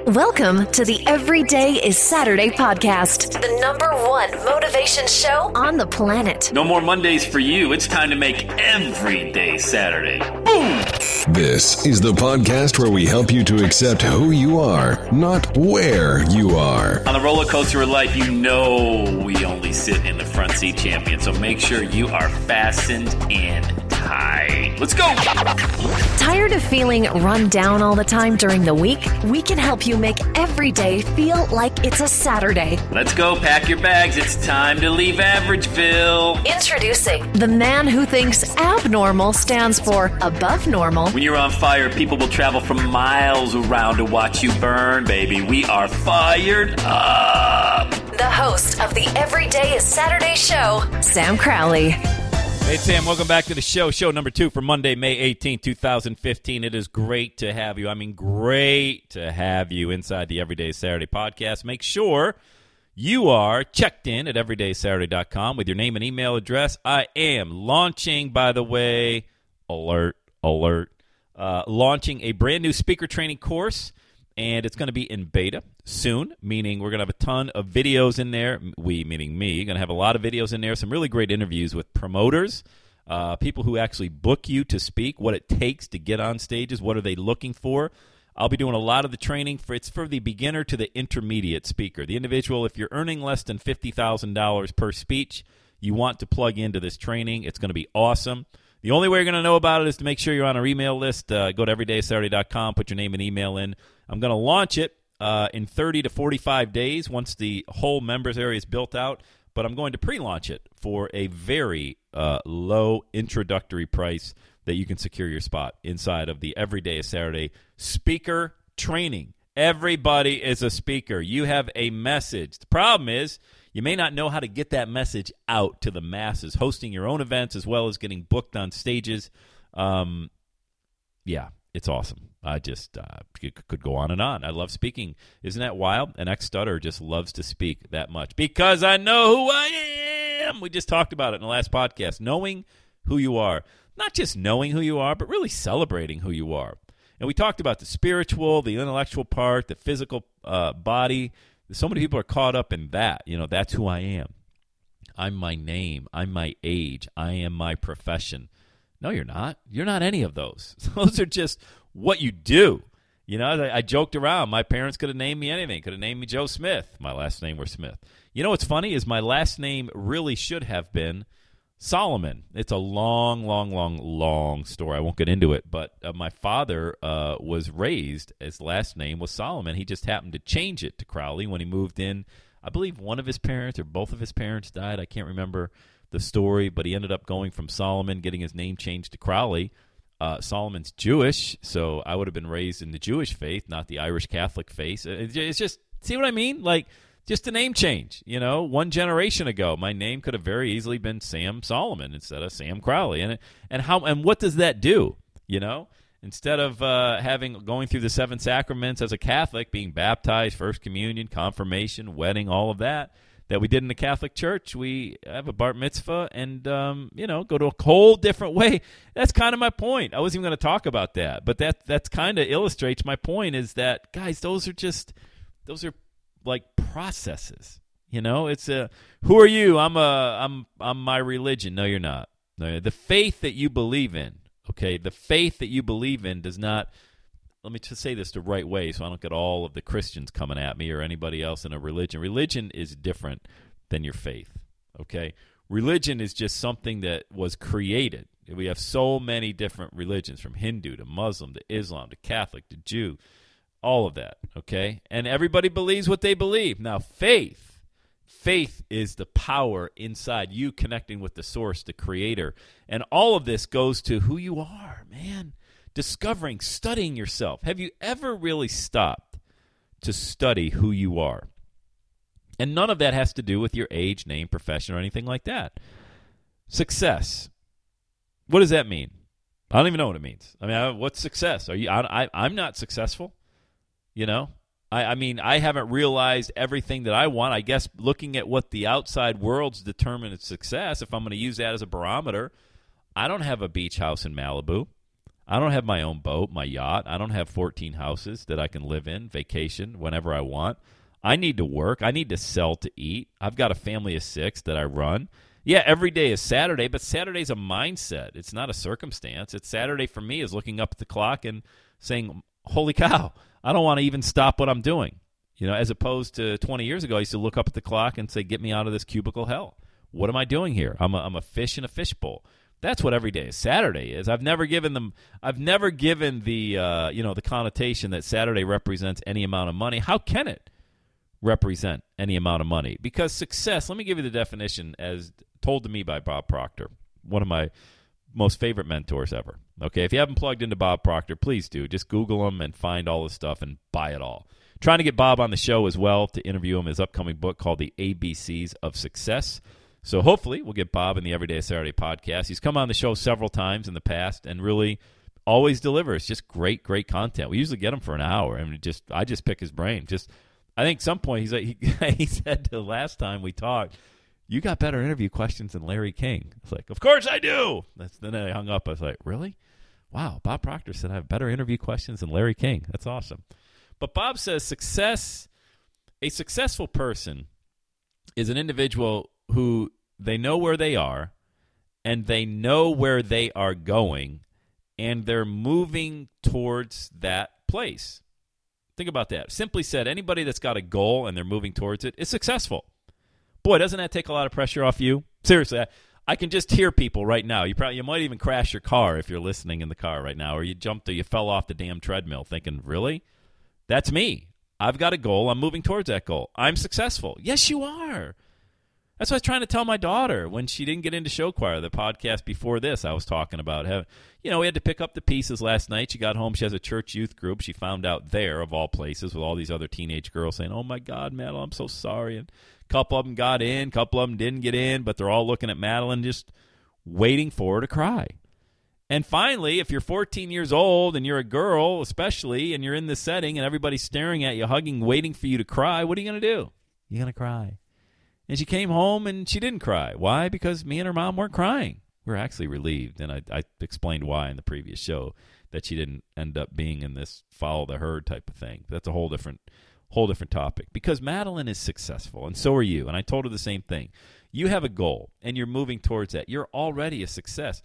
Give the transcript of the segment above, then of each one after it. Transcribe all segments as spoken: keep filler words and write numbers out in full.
Welcome to the Everyday is Saturday podcast, the number one motivation show on the planet. No more Mondays for you. It's time to make every day Saturday. Boom! This is the podcast where we help you to accept who you are, not where you are. On the roller coaster of life, you know we only sit in the front seat, champion. So make sure you are fastened in tight. Let's go! Tired of feeling run down all the time during the week? We can help you make every day feel like it's a Saturday. Let's go. Pack your bags. It's time to leave Averageville. Introducing the man who thinks abnormal stands for above normal. When you're on fire, people will travel from miles around to watch you burn, baby. We are fired up. The host of the Everyday is Saturday show, Sam Crowley. Hey, Sam, welcome back to the show. Show number two for Monday, May eighteenth, twenty fifteen. It is great to have you. I mean, great to have you inside the Everyday Saturday podcast. Make sure you are checked in at everyday saturday dot com with your name and email address. I am launching, by the way, alert, alert, uh, launching a brand new speaker training course, and it's going to be in beta soon, meaning we're going to have a ton of videos in there. We, meaning me, going to have a lot of videos in there, some really great interviews with promoters, uh, people who actually book you to speak, what it takes to get on stages, what are they looking for. I'll be doing a lot of the training. for It's for the beginner to the intermediate speaker. The individual, if you're earning less than fifty thousand dollars per speech, you want to plug into this training. It's going to be awesome. The only way you're going to know about it is to make sure you're on our email list. Uh, go to everyday saturday dot com, put your name and email in. I'm going to launch it uh, in thirty to forty-five days once the whole members area is built out, but I'm going to pre-launch it for a very uh, low introductory price that you can secure your spot inside of the Everyday is Saturday speaker training. Everybody is a speaker. You have a message. The problem is you may not know how to get that message out to the masses, hosting your own events as well as getting booked on stages. Um, yeah, it's awesome. I just uh, could go on and on. I love speaking. Isn't that wild? An ex-stutter just loves to speak that much because I know who I am. We just talked about it in the last podcast. Knowing who you are. Not just knowing who you are, but really celebrating who you are. And we talked about the spiritual, the intellectual part, the physical uh, body. So many people are caught up in that. You know, that's who I am. I'm my name. I'm my age. I am my profession. No, you're not. You're not any of those. Those are just what you do. You know, I, I joked around. My parents could have named me anything. Could have named me Joe Smith. My last name was Smith. You know what's funny is my last name really should have been Solomon. It's a long, long, long, long story. I won't get into it, but uh, my father uh, was raised, his last name was Solomon. He just happened to change it to Crowley when he moved in. I believe one of his parents or both of his parents died. I can't remember the story, but he ended up going from Solomon, getting his name changed to Crowley. Uh, Solomon's Jewish, so I would have been raised in the Jewish faith, not the Irish Catholic faith. It's just, see what I mean? Like, just a name change, you know. One generation ago, my name could have very easily been Sam Solomon instead of Sam Crowley, and and how and what does that do? You know, instead of uh, having going through the seven sacraments as a Catholic, being baptized, first communion, confirmation, wedding, all of that that we did in the Catholic Church, we have a bar mitzvah, and um, you know, go to a whole different way. That's kind of my point. I wasn't even going to talk about that, but that that's kind of illustrates my point. Is that, guys, those are just those are like processes, you know. It's a who are you? I'm a I'm I'm my religion. No, you're not. No, the faith that you believe in. Okay, the faith that you believe in does not. Let me just say this the right way, so I don't get all of the Christians coming at me or anybody else in a religion. Religion is different than your faith. Okay, religion is just something that was created. We have so many different religions, from Hindu to Muslim to Islam to Catholic to Jew. All of that, okay? And everybody believes what they believe. Now, faith, faith is the power inside you connecting with the source, the creator. And all of this goes to who you are, man. Discovering, studying yourself. Have you ever really stopped to study who you are? And none of that has to do with your age, name, profession, or anything like that. Success. What does that mean? I don't even know what it means. I mean, what's success? Are you? I, I, I'm not successful. You know, I, I mean, I haven't realized everything that I want. I guess looking at what the outside world's determine its success, if I'm going to use that as a barometer, I don't have a beach house in Malibu. I don't have my own boat, my yacht. I don't have fourteen houses that I can live in, vacation whenever I want. I need to work. I need to sell to eat. I've got a family of six that I run. Yeah, every day is Saturday, but Saturday's a mindset. It's not a circumstance. It's Saturday for me is looking up at the clock and saying, holy cow, I don't want to even stop what I'm doing. You know, as opposed to twenty years ago, I used to look up at the clock and say, get me out of this cubicle hell. What am I doing here? I'm a, I'm a fish in a fishbowl. That's what every day is Saturday is. I've never given them. I've never given the uh, you know the connotation that Saturday represents any amount of money. How can it represent any amount of money? Because success. Let me give you the definition as told to me by Bob Proctor, one of my most favorite mentors ever. Okay, if you haven't plugged into Bob Proctor, please do. Just Google him and find all his stuff and buy it all. Trying to get Bob on the show as well to interview him his upcoming book called The A B Cs of Success. So hopefully we'll get Bob in the Everyday Saturday podcast. He's come on the show several times in the past and really always delivers just great, great content. We usually get him for an hour, and just I just pick his brain. Just I think at some point he's like, he, he said the last time we talked, you got better interview questions than Larry King. It's like, of course I do. That's, then I hung up. I was like, really? Wow, Bob Proctor said I have better interview questions than Larry King. That's awesome. But Bob says success, a successful person is an individual who they know where they are, and they know where they are going, and they're moving towards that place. Think about that. Simply said, anybody that's got a goal and they're moving towards it is successful. Boy, doesn't that take a lot of pressure off you? Seriously, I, I can just hear people right now. You probably you might even crash your car if you're listening in the car right now, or you jumped or you fell off the damn treadmill thinking, really? That's me. I've got a goal. I'm moving towards that goal. I'm successful. Yes, you are. That's what I was trying to tell my daughter when she didn't get into show choir. The podcast before this, I was talking about how, you know, we had to pick up the pieces last night. She got home. She has a church youth group. She found out there, of all places, with all these other teenage girls saying, oh, my God, Madeline, I'm so sorry. And a couple of them got in. A couple of them didn't get in. But they're all looking at Madeline just waiting for her to cry. And finally, if you're fourteen years old and you're a girl, especially, and you're in this setting and everybody's staring at you, hugging, waiting for you to cry, what are you going to do? You're going to cry. And she came home and she didn't cry. Why? Because me and her mom weren't crying. We were actually relieved, and I, I explained why in the previous show, that she didn't end up being in this follow the herd type of thing. That's a whole different whole different topic. Because Madeline is successful, and so are you. And I told her the same thing. You have a goal, and you're moving towards that. You're already a success.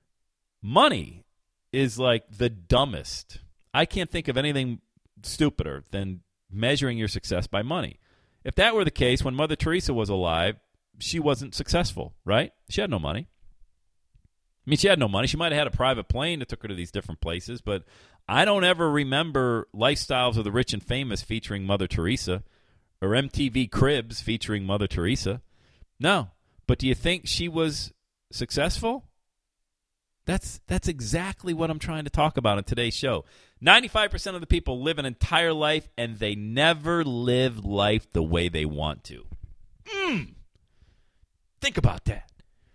Money is like the dumbest. I can't think of anything stupider than measuring your success by money. If that were the case, when Mother Teresa was alive, she wasn't successful, right? She had no money. I mean, she had no money. She might have had a private plane that took her to these different places, but I don't ever remember Lifestyles of the Rich and Famous featuring Mother Teresa or M T V Cribs featuring Mother Teresa. No. But do you think she was successful? That's that's exactly what I'm trying to talk about in today's show. ninety-five percent of the people live an entire life, and they never live life the way they want to. Mm. Think about that.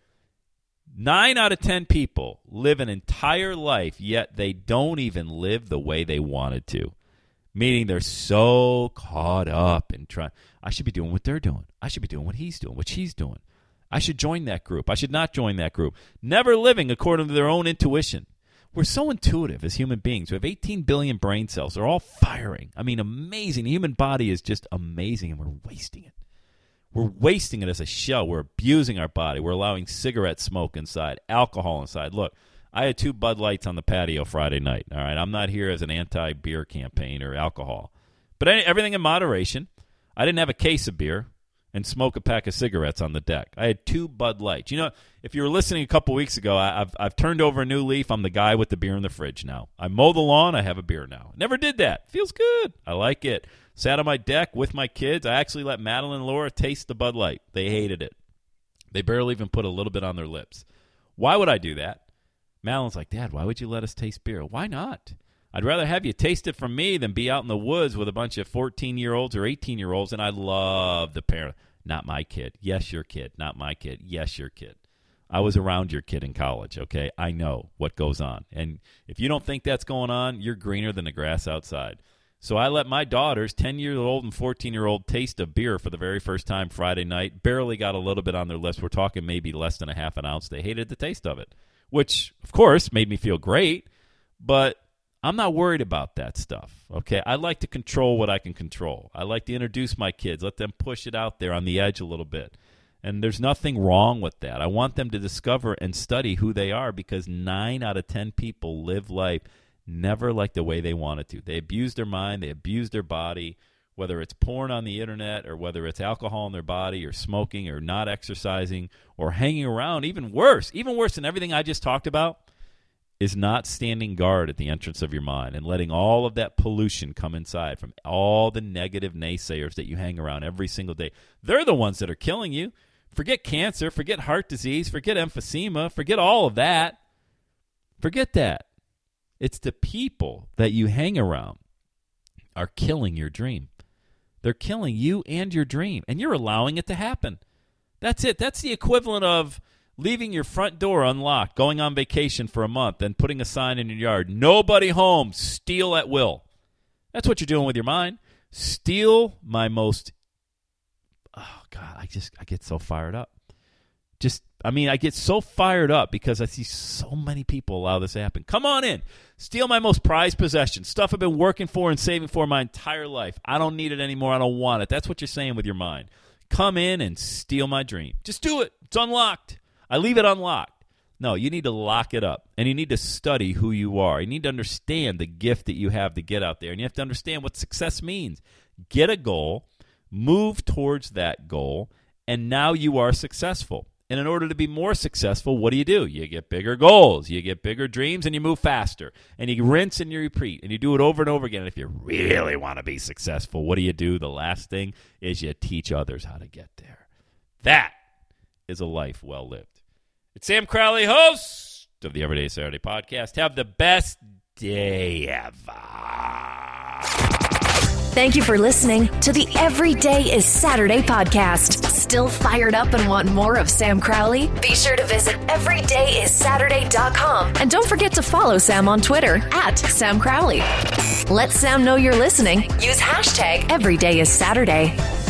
Nine out of ten people live an entire life, yet they don't even live the way they wanted to. Meaning they're so caught up in trying, I should be doing what they're doing. I should be doing what he's doing, what she's doing. I should join that group. I should not join that group. Never living according to their own intuition. We're so intuitive as human beings. We have eighteen billion brain cells. They're all firing. I mean, amazing. The human body is just amazing, and we're wasting it. We're wasting it as a show. We're abusing our body. We're allowing cigarette smoke inside, alcohol inside. Look, I had two Bud Lights on the patio Friday night. All right, I'm not here as an anti-beer campaign or alcohol. But everything in moderation. I didn't have a case of beer and smoke a pack of cigarettes on the deck. I had two Bud Lights. You know, if you were listening a couple weeks ago, I, I've I've turned over a new leaf. I'm the guy with the beer in the fridge now. I mow the lawn. I have a beer now. Never did that. Feels good. I like it. Sat on my deck with my kids. I actually let Madeline and Laura taste the Bud Light. They hated it. They barely even put a little bit on their lips. Why would I do that? Madeline's like, Dad, why would you let us taste beer? Why not? I'd rather have you taste it from me than be out in the woods with a bunch of fourteen-year-olds or eighteen-year-olds, and I love the parent. Not my kid. Yes, your kid. Not my kid. Yes, your kid. I was around your kid in college, okay? I know what goes on. And if you don't think that's going on, you're greener than the grass outside. So I let my daughters, ten-year-old and fourteen-year-old, taste a beer for the very first time Friday night. Barely got a little bit on their lips. We're talking maybe less than a half an ounce. They hated the taste of it, which, of course, made me feel great. But I'm not worried about that stuff, okay? I like to control what I can control. I like to introduce my kids, let them push it out there on the edge a little bit. And there's nothing wrong with that. I want them to discover and study who they are, because nine out of ten people live life never like the way they wanted to. They abuse their mind. They abuse their body, whether it's porn on the internet or whether it's alcohol in their body or smoking or not exercising or hanging around. Even worse, even worse than everything I just talked about, is not standing guard at the entrance of your mind and letting all of that pollution come inside from all the negative naysayers that you hang around every single day. They're the ones that are killing you. Forget cancer, forget heart disease, forget emphysema, forget all of that. Forget that. It's the people that you hang around are killing your dream. They're killing you and your dream, and you're allowing it to happen. That's it. That's the equivalent of leaving your front door unlocked, going on vacation for a month, and putting a sign in your yard, nobody home, steal at will. That's what you're doing with your mind. Steal my most, oh, God, I just, I get so fired up. Just, I mean, I get so fired up because I see so many people allow this to happen. Come on in. Steal my most prized possession, stuff I've been working for and saving for my entire life. I don't need it anymore. I don't want it. That's what you're saying with your mind. Come in and steal my dream. Just do it. It's unlocked. I leave it unlocked. No, you need to lock it up, and you need to study who you are. You need to understand the gift that you have to get out there, and you have to understand what success means. Get a goal, move towards that goal, and now you are successful. And in order to be more successful, what do you do? You get bigger goals, you get bigger dreams, and you move faster. And you rinse and you repeat, and you do it over and over again. And if you really want to be successful, what do you do? The last thing is you teach others how to get there. That is a life well lived. It's Sam Crowley, host of the Everyday Saturday podcast. Have the best day ever. Thank you for listening to the Everyday is Saturday podcast. Still fired up and want more of Sam Crowley? Be sure to visit everyday is saturday dot com. And don't forget to follow Sam on Twitter at Sam Crowley. Let Sam know you're listening. Use hashtag Everyday is Saturday.